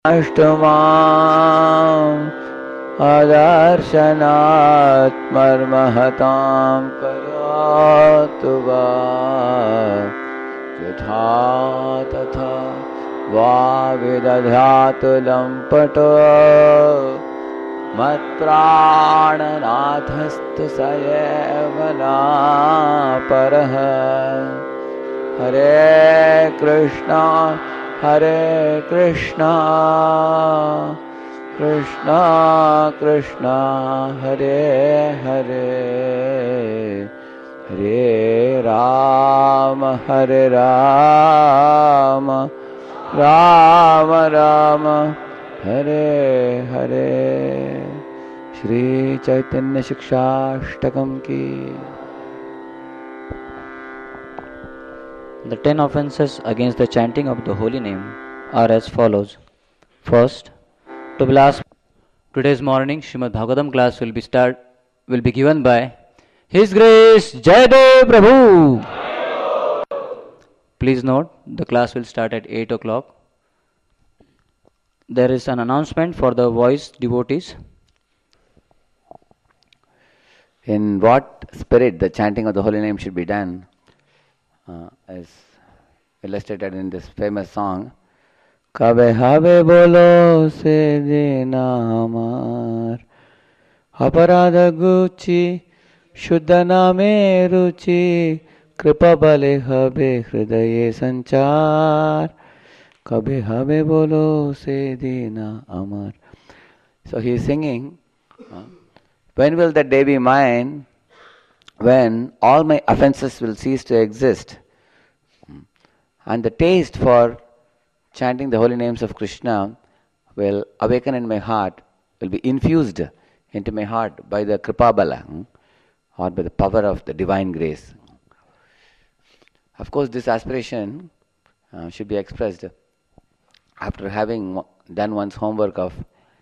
अष्टमाम् अदर्शनात् मर्महतां करोतु वा यथा तथा वा विदधातु लम्पटो मत्प्राणनाथस्तु स एव नापरः हरे कृष्णा कृष्णा कृष्णा हरे हरे हरे राम राम राम हरे हरे। श्री चैतन्य शिक्षाष्टकम की। The 10 offenses against the chanting of the holy name are as follows. First, to be last today's morning Srimad Bhagavatam class will be given by His Grace Jayadev Prabhu. Please note, the class will start at 8 o'clock. There is an announcement for the voice devotees. In what spirit the chanting of the holy name should be done, as illustrated in this famous song, Kabe habe bolo se dina amar aparadha guchi shuddha name ruchi kripa bale habe hridaye sanchar Kabe habe bolo se dina amar. So he is singing, when will that day be mine when all my offenses will cease to exist and the taste for chanting the holy names of Krishna will awaken in my heart, will be infused into my heart by the Kripabala, or by the power of the divine grace. Of course, this aspiration should be expressed after having done one's homework of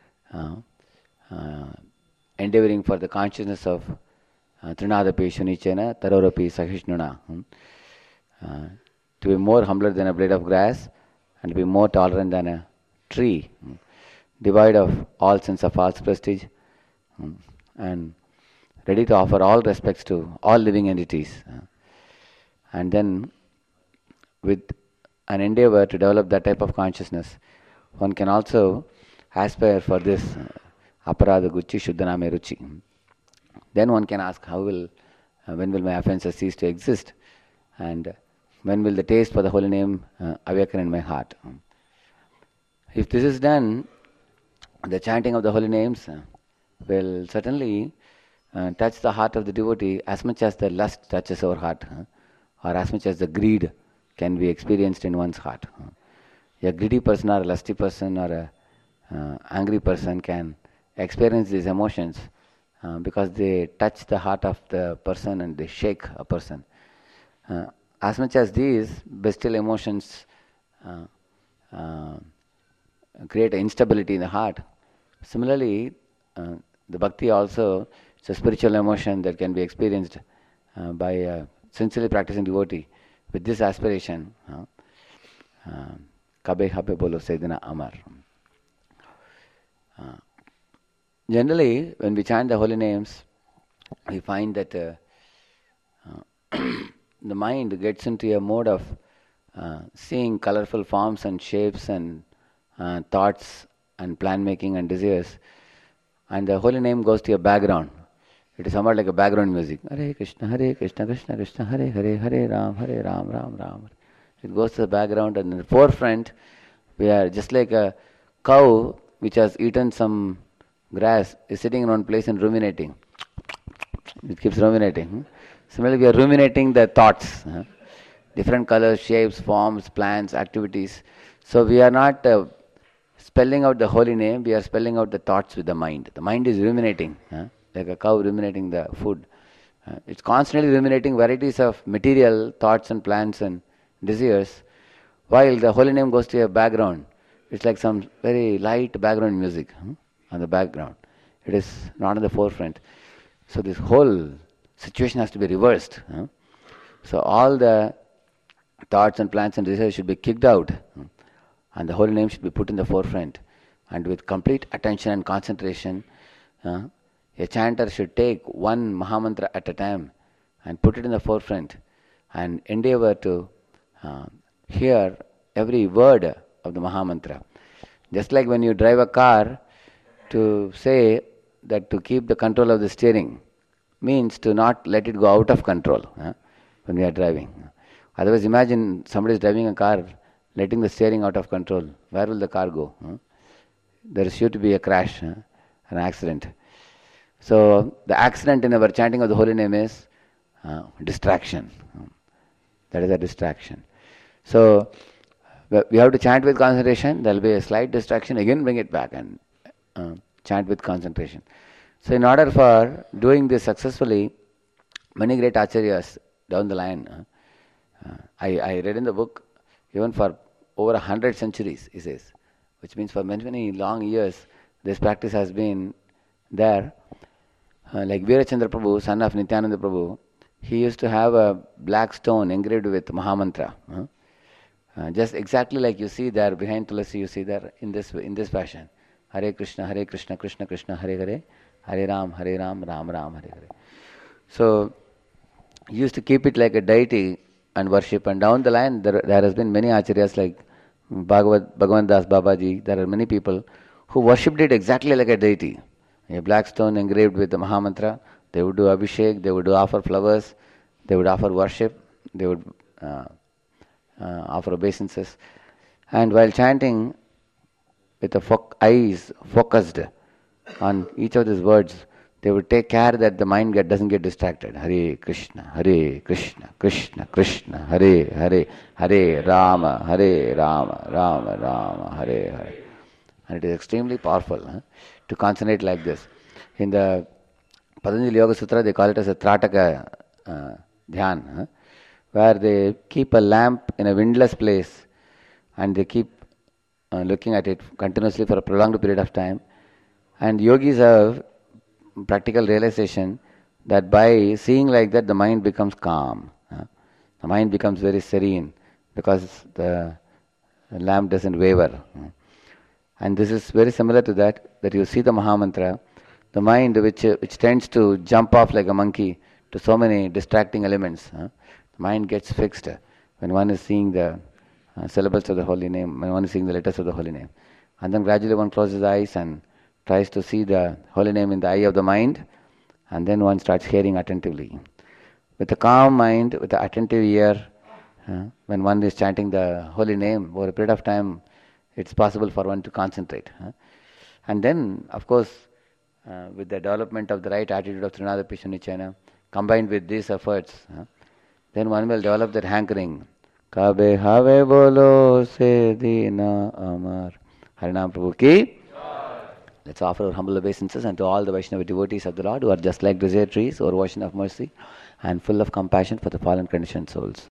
endeavoring for the consciousness of Trinadapi Shunichena Tarorapi Sahishnuna, to be more humbler than a blade of grass and to be more tolerant than a tree, devoid of all sense of false prestige, and ready to offer all respects to all living entities. And then with an endeavor to develop that type of consciousness, one can also aspire for this aparadha guchi shuddhaname ruchi. Then one can ask, when will my offenses cease to exist, and when will the taste for the holy name awaken in my heart? If this is done, the chanting of the holy names will certainly touch the heart of the devotee as much as the lust touches our heart, or as much as the greed can be experienced in one's heart. A greedy person or a lusty person or a angry person can experience these emotions because they touch the heart of the person and they shake a person. As much as these bestial emotions create instability in the heart, similarly, the bhakti also is a spiritual emotion that can be experienced by a sincerely practicing devotee with this aspiration. Kabe habe bolo sedina amar. Generally, when we chant the holy names, we find that the mind gets into a mode of seeing colorful forms and shapes and thoughts and plan making and desires, and the holy name goes to a background. It is somewhat like a background music. Hare Krishna, Krishna Krishna, Hare Hare, Hare Ram, Ram Ram. It goes to the background, and in the forefront, we are just like a cow which has eaten some grass, is sitting in one place and ruminating. It keeps ruminating. Similarly, we are ruminating the thoughts, different colors, shapes, forms, plans, activities. So we are not spelling out the holy name, we are spelling out the thoughts with the mind. The mind is ruminating, like a cow ruminating the food. It's constantly ruminating varieties of material thoughts and plans and desires, while the holy name goes to a background. It's like some very light background music on the background. It is not on the forefront. So this whole situation has to be reversed. So all the thoughts and plans and desires should be kicked out, and the holy name should be put in the forefront. and with complete attention and concentration, a chanter should take one Mahamantra at a time and put it in the forefront and endeavor to hear every word of the Mahamantra. Just like when you drive a car, to say that to keep the control of the steering means to not let it go out of control when we are driving. Otherwise, imagine somebody is driving a car, letting the steering out of control. Where will the car go? There is sure to be a crash, an accident. So, the accident in our chanting of the holy name is distraction. That is a distraction. So, we have to chant with concentration. There will be a slight distraction. Again, bring it back and chant with concentration. So, in order for doing this successfully, many great acharyas down the line, I read in the book, even for over 100 centuries, he says, which means for many, many long years, this practice has been there. Like Veerachandra Prabhu, son of Nityananda Prabhu, he used to have a black stone engraved with Mahamantra. Just exactly like you see there behind Tulasi, you see there in this fashion. Hare Krishna, Krishna Krishna, Hare Hare, Hare Ram, Ram Ram, Hare Hare. So, he used to keep it like a deity and worship. And down the line, there has been many acharyas like Bhagavan Das Babaji. There are many people who worshipped it exactly like a deity. A black stone engraved with the Mahamantra. They would do abhishek, they would offer flowers, they would offer worship, they would offer obeisances. And while chanting, with the eyes focused on each of these words, they would take care that the mind doesn't get distracted. Hare Krishna, Krishna Krishna, Hare Hare, Hare Rama, Rama Rama, Hare Hare. And it is extremely powerful to concentrate like this. In the Patanjali Yoga Sutra, they call it as a Trataka Dhyan, where they keep a lamp in a windless place and they keep looking at it continuously for a prolonged period of time. And yogis have practical realization that by seeing like that, the mind becomes calm. The mind becomes very serene because the lamp doesn't waver. And this is very similar to that you see the Mahamantra, the mind which tends to jump off like a monkey to so many distracting elements. The mind gets fixed when one is seeing the syllables of the holy name, when one is seeing the letters of the holy name. And then gradually one closes the eyes and tries to see the holy name in the eye of the mind, and then one starts hearing attentively. With a calm mind, with an attentive ear, when one is chanting the holy name, over a period of time, it's possible for one to concentrate. And then, of course, with the development of the right attitude of Trinada Nichayana, combined with these efforts, then one will develop that hankering. Kabe have bolo se dina amar. Harinam Prabhu ki. Let's offer our humble obeisances and to all the Vaishnava devotees of the Lord who are just like desert trees or ocean of mercy and full of compassion for the fallen conditioned souls.